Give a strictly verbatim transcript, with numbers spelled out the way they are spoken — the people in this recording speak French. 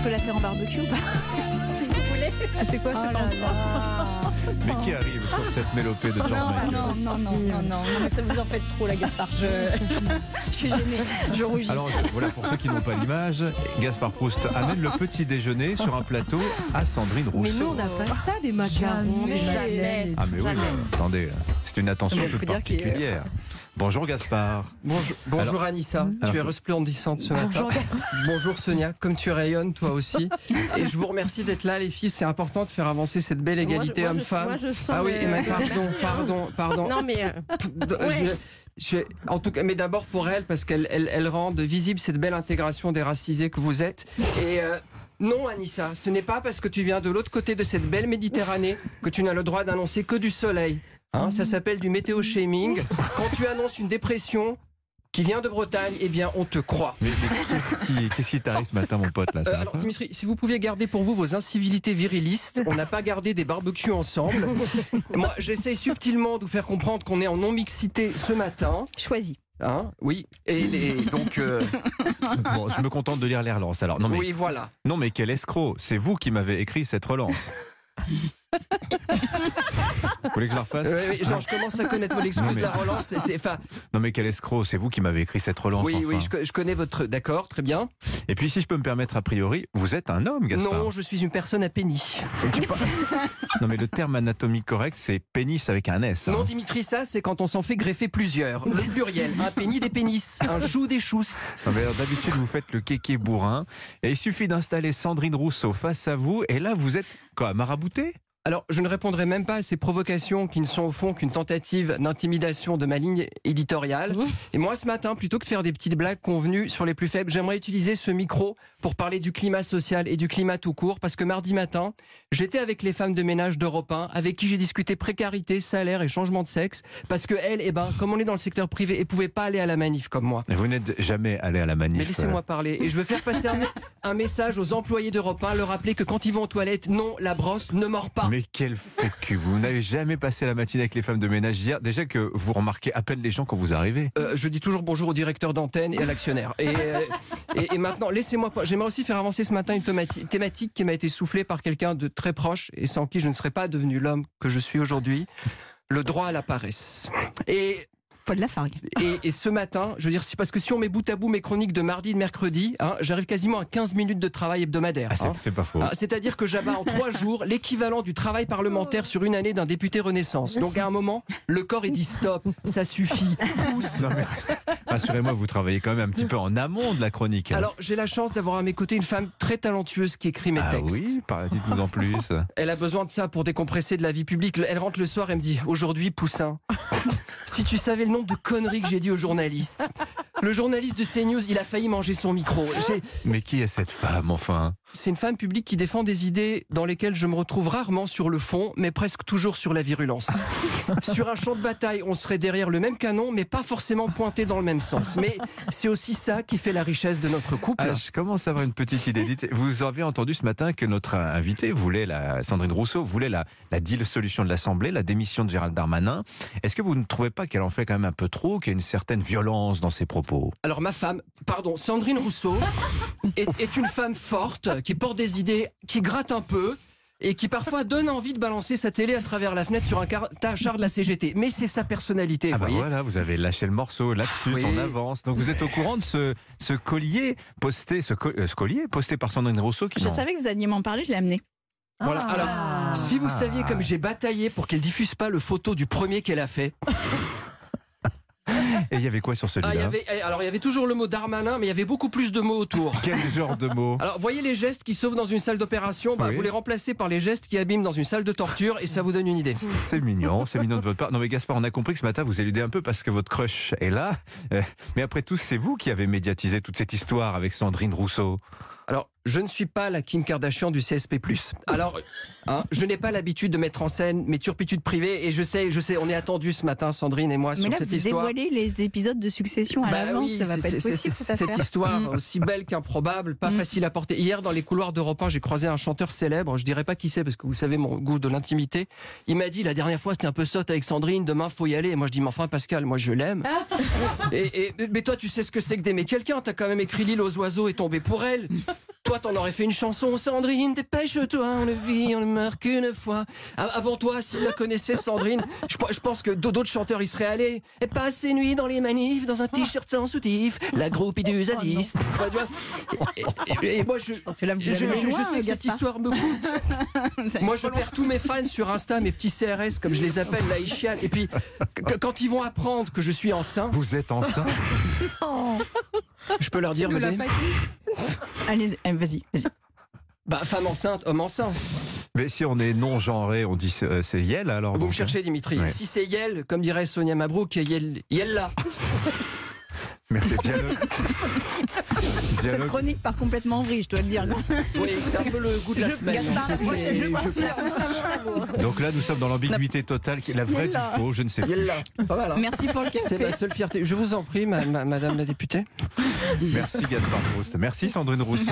peux la faire en barbecue ou pas? Si vous voulez. Ah, c'est quoi Oh cette là enfant? là. Mais qui arrive sur cette mélopée de Non, Georges non, Michael? non, non, non, non, non, mais ça vous en fait trop, la Gaspard. Je, je suis gênée, je rougis. Alors je- voilà, pour ceux qui n'ont pas l'image, Gaspard Proust amène le petit déjeuner sur un plateau à Sandrine Mais Rousseau. nous, on n'a pas ça, des macarons, des Jamais. jamais. Ah mais oui, Jamais. mais attendez, c'est une attention Mais faut toute dire qu'il est- particulière. Bonjour Gaspard. Bonjour, bonjour Alors- Anissa, tu Alors- es resplendissante ce matin. Bonjour, Gaspard. Bonjour Sonia, comme tu rayonnes toi aussi. Et je vous remercie d'être là les filles, c'est important de faire avancer cette belle égalité Moi, je- homme-femme. Moi, je sens. Ah oui, le- et mais pardon, pardon, pardon. Non, mais. euh, Je- je- en tout cas, mais d'abord pour elle, parce qu'elle elle, elle rend visible cette belle intégration des racisés que vous êtes. Et euh, non, Anissa, ce n'est pas parce que tu viens de l'autre côté de cette belle Méditerranée que tu n'as le droit d'annoncer que du soleil. Hein, ça s'appelle du météo-shaming. Quand tu annonces une dépression qui vient de Bretagne, eh bien, on te croit. Mais, mais qu'est-ce qui, qu'est-ce qui t'arrive ce matin, mon pote là, ça Euh, va alors pas Dimitri, si vous pouviez garder pour vous vos incivilités virilistes, on n'a pas gardé des barbecues ensemble. Moi, j'essaye subtilement de vous faire comprendre qu'on est en non-mixité ce matin. Choisis. Hein, oui, et, et donc, euh, Bon, je me contente de lire les relances. Alors non mais oui, voilà. non mais quel escroc. C'est vous qui m'avez écrit cette relance. Vous voulez que je la refasse? Euh, oui, genre, je commence à connaître vos excuses Non, mais- de la relance. c'est- c'est- Enfin, Non mais quel escroc. C'est vous qui m'avez écrit cette relance. oui, enfin. oui, je, co- je connais votre. D'accord, très bien. Et puis si je peux me permettre a priori, vous êtes un homme, Gaspard. Non, je suis une personne à pénis. Non mais le terme anatomique correct, c'est pénis avec un S. hein. Non, Dimitri, ça, c'est quand on s'en fait greffer plusieurs. Le pluriel. Un pénis des pénis. Un chou des chousses. Non, mais alors, d'habitude, vous faites le kéké bourrin. Et il suffit d'installer Sandrine Rousseau face à vous. Et là, vous êtes quoi, marabouté? Alors, je ne répondrai même pas à ces provocations qui ne sont au fond qu'une tentative d'intimidation de ma ligne éditoriale. Et moi, ce matin, plutôt que de faire des petites blagues convenues sur les plus faibles, j'aimerais utiliser ce micro pour parler du climat social et du climat tout court. Parce que mardi matin, j'étais avec les femmes de ménage d'Europe un, avec qui j'ai discuté précarité, salaire et changement de sexe. Parce que elles, eh ben, comme on est dans le secteur privé, elles ne pouvaient pas aller à la manif comme moi. Vous n'êtes jamais allé à la manif. Mais laissez-moi parler. Et je veux faire passer un, un message aux employés d'Europe un, leur rappeler que quand ils vont aux toilettes, non, la brosse ne mord pas. Mais quel faux cul. Vous n'avez jamais passé la matinée avec les femmes de ménage hier. Déjà que vous remarquez à peine les gens quand vous arrivez. Euh, je dis toujours bonjour au directeur d'antenne et à l'actionnaire. Et, euh, et, et maintenant, laissez-moi. J'aimerais aussi faire avancer ce matin une thématique, thématique qui m'a été soufflée par quelqu'un de très proche et sans qui je ne serais pas devenu l'homme que je suis aujourd'hui. Le droit à la paresse. Et Faut de la fargue. Et, et ce matin, je veux dire, c'est parce que si on met bout à bout mes chroniques de mardi et de mercredi, hein, j'arrive quasiment à quinze minutes de travail hebdomadaire. Ah, c'est, hein. c'est pas faux. Ah, c'est-à-dire que j'abats en trois jours l'équivalent du travail parlementaire sur une année d'un député Renaissance. Donc à un moment, le corps est dit stop, ça suffit, pousse. Non, mais rassurez-moi, vous travaillez quand même un petit peu en amont de la chronique. hein. Alors j'ai la chance d'avoir à mes côtés une femme très talentueuse qui écrit mes ah textes. oui, par- dites-nous en plus. Elle a besoin de ça pour décompresser de la vie publique. Elle rentre le soir et me dit « Aujourd'hui, Poussin, si tu savais le nombre de conneries que j'ai dit aux journalistes. Le journaliste de CNews, il a failli manger son micro. J'ai- Mais qui est cette femme, enfin? C'est une femme publique qui défend des idées dans lesquelles je me retrouve rarement sur le fond, mais presque toujours sur la virulence. Sur un champ de bataille, on serait derrière le même canon, mais pas forcément pointé dans le même sens. Mais c'est aussi ça qui fait la richesse de notre couple. Ah, je commence à avoir une petite idée. Dites, vous avez entendu ce matin que notre invité voulait, la, Sandrine Rousseau, voulait la, la dissolution de l'Assemblée, la démission de Gérald Darmanin. Est-ce que vous ne trouvez pas qu'elle en fait quand même un peu trop, qu'il y a une certaine violence dans ses propos? Alors ma femme, pardon, Sandrine Rousseau, est, est une femme forte, qui porte des idées, qui gratte un peu, et qui parfois donne envie de balancer sa télé à travers la fenêtre sur un car- char de la C G T. Mais c'est sa personnalité, Ah vous bah voyez. voilà, vous avez lâché le morceau, là-dessus, Oui. on avance. Donc vous êtes au courant de ce, ce collier posté, ce, co- euh, ce collier posté par Sandrine Rousseau qui Je non. savais que vous alliez m'en parler, je l'ai amené. Voilà. Alors, Ah. si vous saviez comme j'ai bataillé pour qu'elle diffuse pas le photo du premier qu'elle a fait. Et il y avait quoi sur celui-là? Ah, il y avait, eh, alors il y avait toujours le mot Darmanin, mais il y avait beaucoup plus de mots autour. Quel genre de mots? Alors, voyez les gestes qui sauvent dans une salle d'opération, bah, Oui. vous les remplacez par les gestes qui abîment dans une salle de torture et ça vous donne une idée. C'est mignon, c'est mignon de votre part. Non mais Gaspard, on a compris que ce matin vous éludez un peu parce que votre crush est là. Euh, mais après tout, c'est vous qui avez médiatisé toute cette histoire avec Sandrine Rousseau. Alors, je ne suis pas la Kim Kardashian du C S P plus. Alors, hein, je n'ai pas l'habitude de mettre en scène mes turpitudes privées et je sais, je sais, on est attendus ce matin, Sandrine et moi, Mais sur là, cette vous histoire. dévoilez les épisodes de Succession à Bah l'avance, oui, ça va c'est- pas être c'est- possible c'est- cette cette affaire. histoire Mm. aussi belle qu'improbable, pas Mm. facile à porter. Hier, dans les couloirs d'Europe un, j'ai croisé un chanteur célèbre, je dirais pas qui c'est parce que vous savez mon goût de l'intimité. Il m'a dit la dernière fois c'était un peu sotte avec Sandrine, demain faut y aller. Et moi je dis mais enfin Pascal, moi je l'aime. et, et- mais toi tu sais ce que c'est que d'aimer quelqu'un, t'as quand même écrit L'île aux oiseaux et tombé pour elle. Toi toi, t'en aurais fait une chanson. Sandrine, dépêche-toi, on ne vit, on ne meurt qu'une fois. Avant toi, s'il la connaissait, Sandrine, je, je pense que d'autres chanteurs y seraient allés. Elle passe ses nuits dans les manifs, dans un t-shirt sans soutif, la groupie du zadiste. Ouais, tu vois. Et, et, et moi, je, Parce que là, vous je, allez je, je loin, sais que cette Gaspard. histoire me coûte. Moi, je perds tous mes fans sur Insta, mes petits C R S, comme je les appelle, là, ils chialent. Et puis, qu- quand ils vont apprendre que je suis enceint, Vous êtes enceinte? je peux leur dire, Tu me l'as bébé, pas dit. Allez, allez, vas-y, vas-y. bah, femme enceinte, homme enceint. Mais si on est non-genré, on dit c'est, euh, c'est Yel alors. Vous donc, me cherchez, Dimitri. Ouais. Si c'est Yel, comme dirait Sonia Mabrouk, Yel, Yel là. Merci. Dialogue. Cette Dialogue. chronique part complètement en vrille, je dois le dire. Oui, c'est un peu le goût de la Je- semaine. Gaspard, C'est- moi, je- c'est- je vois je faire. pense. Donc là, nous sommes dans l'ambiguïté totale, qui est la vraie du faux, je ne sais plus. Yel là. Pas mal, hein. Merci pour le C'est café. ma seule fierté. Je vous en prie, ma- ma- madame la députée. Merci Gaspard Proust. Merci Sandrine Rousseau.